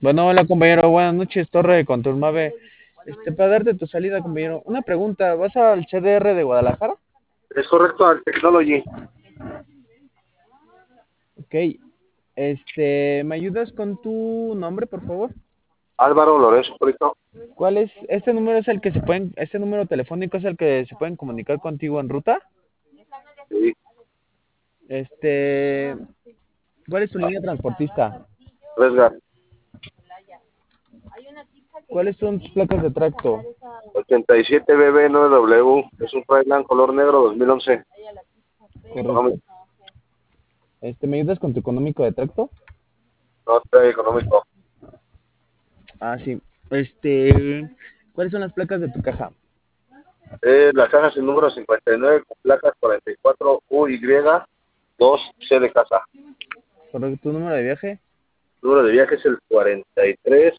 Bueno, hola compañero, buenas noches, Torre de Conturmabe. Para darte tu salida, compañero, una pregunta, ¿vas al CDR de Guadalajara? Es correcto, al Technology. Ok, ¿me ayudas con tu nombre, por favor? Álvaro Lorenzo Prieto. ¿Cuál es? ¿Este número es el que este número telefónico es el que se pueden comunicar contigo en ruta? Sí. Este, ¿Cuál es tu línea transportista? Resgar. ¿Cuáles son tus placas de tracto? 87BB9W. Es un Freightliner color negro 2011. Correcto. Económico. ¿Me ayudas con tu económico de tracto? No trae económico. Ah, sí. ¿Cuáles son las placas de tu caja? La caja sin número 59 con placas 44UY2C de casa. Correcto, ¿tu número de viaje? Número de viaje es el 43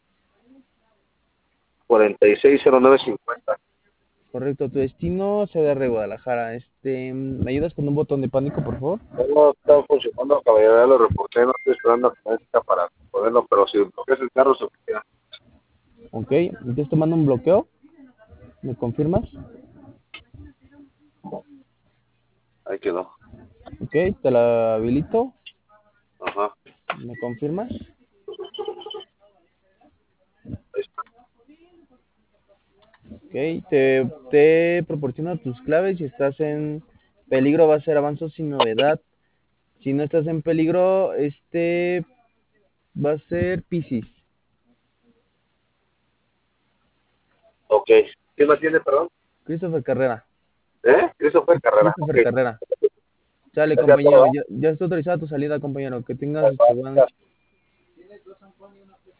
460950. Correcto, tu destino, CDR Guadalajara. ¿Me ayudas con un botón de pánico, por favor? No está funcionando, caballero, lo reporté, no estoy esperando a que me diga para poderlo, pero si bloqueas el carro, se bloquea. Ok, entonces te mando un bloqueo. ¿Me confirmas? Ahí quedó. Ok, te la habilito. Ajá. ¿Me confirmas? Ahí está. Ok, te proporciono tus claves. Si estás en peligro, va a ser avanzo sin novedad. Si no estás en peligro, va a ser Piscis. Ok. ¿Quién más tiene, perdón? Christopher Carrera. Christopher Carrera. Ok. Christopher Carrera. Sale, Gracias a compañero. todos. Ya está autorizada tu salida, compañero. Que tengas Bye, buenas bye. noches.